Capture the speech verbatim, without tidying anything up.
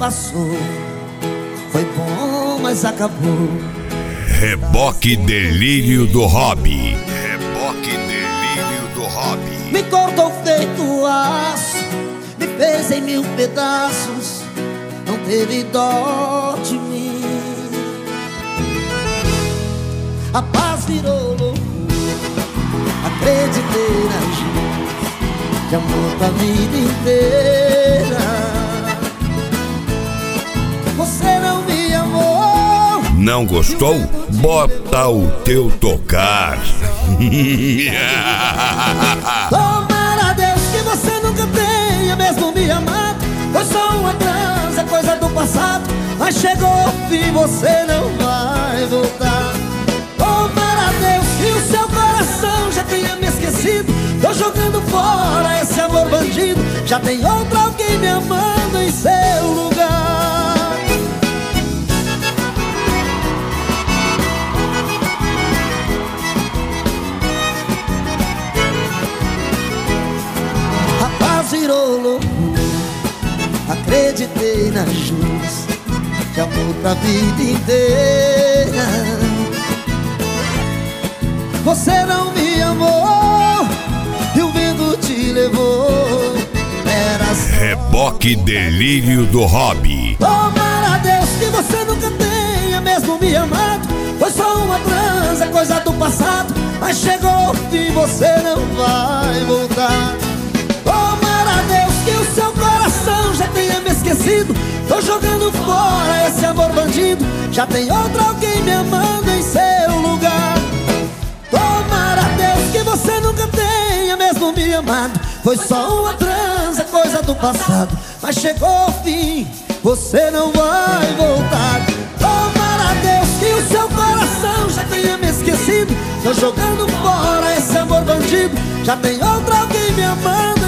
passou. Foi bom, mas acabou. Reboque Delírio do Hobby. Reboque Delírio do Hobby. Me cortou feito aço, me fez em mil pedaços, não teve dó de mim. A paz virou loucura, acreditei na gente, de amor pra vida inteira. Você não me amou. Não gostou? Bota o teu tocar. Tomara a Deus que você nunca tenha mesmo me amado. Foi só uma trança, coisa do passado, mas chegou o fim, você não vai voltar. Tomara a Deus que o seu coração já tenha me esquecido. Tô jogando fora esse amor bandido, já tem outro alguém me amando em seu lugar. A paz virou loucura, acreditei na luz, de amor pra vida inteira. Você não me amou e o vento te levou. Era só... Reboque Delírio do Hobby. Tomara a Deus que você nunca tenha mesmo me amado. Foi só uma trança, coisa do passado, mas chegou o fim, você não vai voltar. Tomara a Deus que o seu coração já tenha me esquecido. Tô jogando fora esse amor bandido, já tem outro alguém me amando em seu lugar. Tomara a Deus que você nunca tenha mesmo me amado. Foi só uma trança, coisa do passado, mas chegou o fim, você não vai voltar. Tomara a Deus que o seu coração já tenha me esquecido. Tô jogando fora esse amor bandido, já tem outro alguém me amando